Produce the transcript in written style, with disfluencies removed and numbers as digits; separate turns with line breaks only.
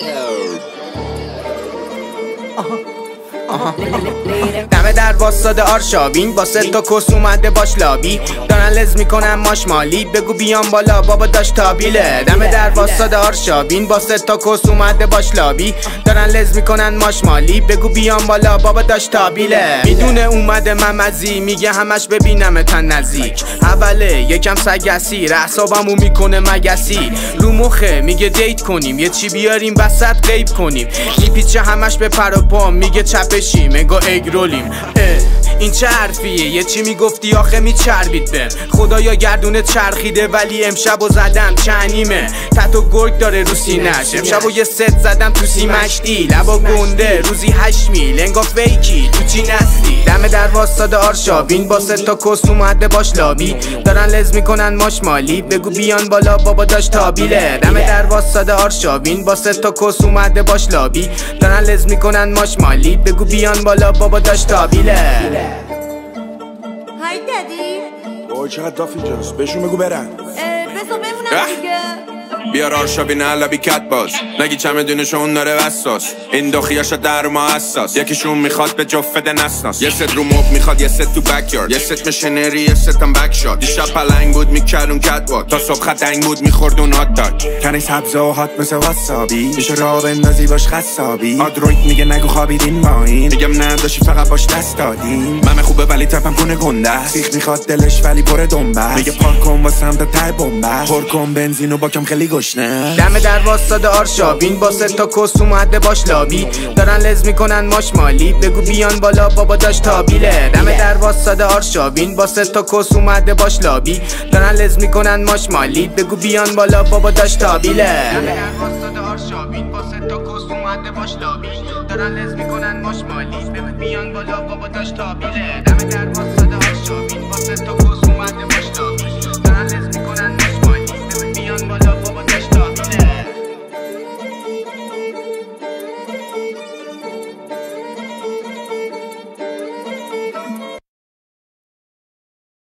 دمه در واسطه آرشابین با سه تا کس اومده باش لابی دارن لز میکنن ماشمالی بگو بیان بالا بابا داشت تابیله دمه در واسطه آرشابین با سه تا کس اومده باش لابی دارن لز میکنن ماشمالی بگو بیان بالا بابا داشت تابیله میدونه اومده ممزی میگه همش ببینم تن نزدیک اوله یکم سگسی رحسابمو میکنه مگسی رو مخه میگه دیت کنیم یه چی بیاریم وسط غیب کنیم میپیچه همش به پر و پا میگه چپشیم انگا اگرولیم این چه حرفیه یه چی میگفتی آخه میچربید به خدایا گردونه چرخیده ولی امشبو زدم چنیمه تتو گرگ داره رو سینش امشبو یه ست زدم تو سیمش دی لبا گنده روزی 8 میل انگا فیکی تو چی نستی دمه در واسطه آرشابین با سه تا کس اومده باش لابی دارن لز میکنن ماشمالی بگو بیان بالا بابا داشت تابیله دمه در واسطه آرشابین با سه تا کس اومده باش لابی دارن لز میکنن ماشمالی بگو بیان بالا بابا داشت تابیله
های دادی
وای چقدر دافی جاست بهشون بگو برن
بسو بمونم دیگه
بیار آرشابین علبی کت باز نگی چمدونشو اون داره وساس این داخیاشا در ما حساس یکیشون میخواد به جفت نسناس یه ست رو موب میخواد یه ست تو بکیارد یه ست مشنری یه ست هم بک شاد دیشب پلنگ بود میکرد اون کت واد تا صبح خدنگ بود میخورد اون هات داگ
تنی سبز و هات مثل واسابی میشه راه بندازی باش خصابی آدروید میگه نگو خوابیدین ما این میگم نداشی فقط باش دست دادیم ممه خوبه ولی تپم کنه گنده سیخ میخواد دلش ولی پر دنبه میگه پارک کن واسم تا ته بمبه پر کن بنزینو با کم خیلی گشنه
دمه در واسطه آرشابین با سه تا کس اومده باش لابی دارن لز میکنن ماشمالی بگو بیان بالا بابا داشت تابیله دمه در واسطه آرشابین با سه تا کس اومده باش لابی دارن لز میکنن ماشمالی بگو بیان بالا بابا داشت تابیله دمه در واسطه آرشابین با سه تا کس اومده باش لابی دارن لز میکنن ماشمالی بگو بیان بالا بابا داشت تابیله دمه در واسطه آرشابین با سه تا